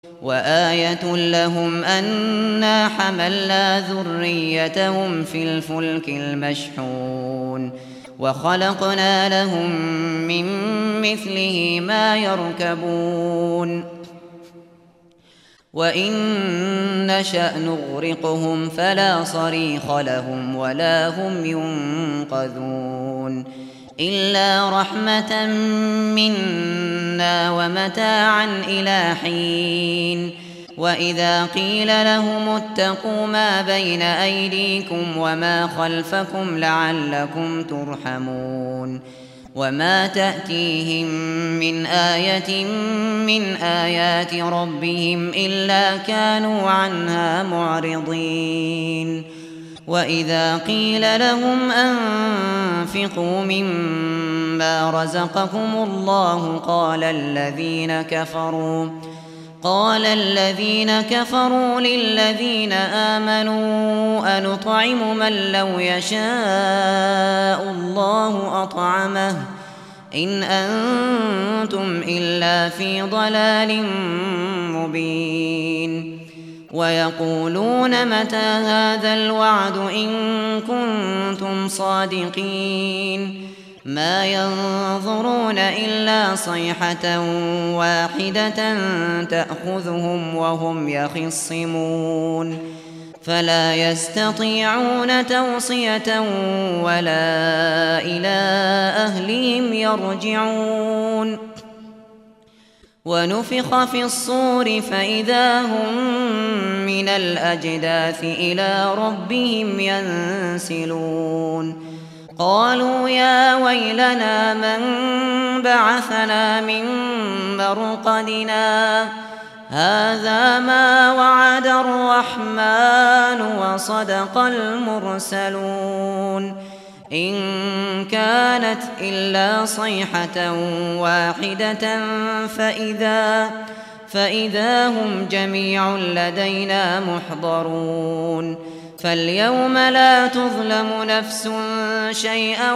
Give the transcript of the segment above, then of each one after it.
وآية لهم أنا حملنا ذريتهم في الفلك المشحون وخلقنا لهم من مثله ما يركبون وإن نشأ نغرقهم فلا صريخ لهم ولا هم ينقذون إلا رحمة منا ومتاعا إلى حين وإذا قيل لهم اتقوا ما بين أيديكم وما خلفكم لعلكم ترحمون وما تأتيهم من آية من آيات ربهم إلا كانوا عنها معرضين وإذا قيل لهم أنفقوا مما رزقكم الله قال الذين كفروا للذين آمنوا أنطعم من لو يشاء الله أطعمه إن أنتم إلا في ضلال مبين ويقولون متى هذا الوعد إن كنتم صادقين ما ينظرون إلا صيحة واحدة تأخذهم وهم يخصمون فلا يستطيعون توصية ولا إلى أهلهم يرجعون ونفخ في الصور فإذا هم من الأجداث إلى ربهم ينسلون قالوا يا ويلنا من بعثنا من مرقدنا هذا ما وعد الرحمن وصدق المرسلون إن كانت إلا صيحة واحدة فإذا هم جميع لدينا محضرون فاليوم لا تظلم نفس شيئا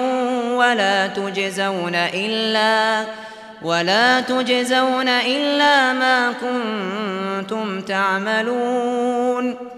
ولا تجزون إلا ما كنتم تعملون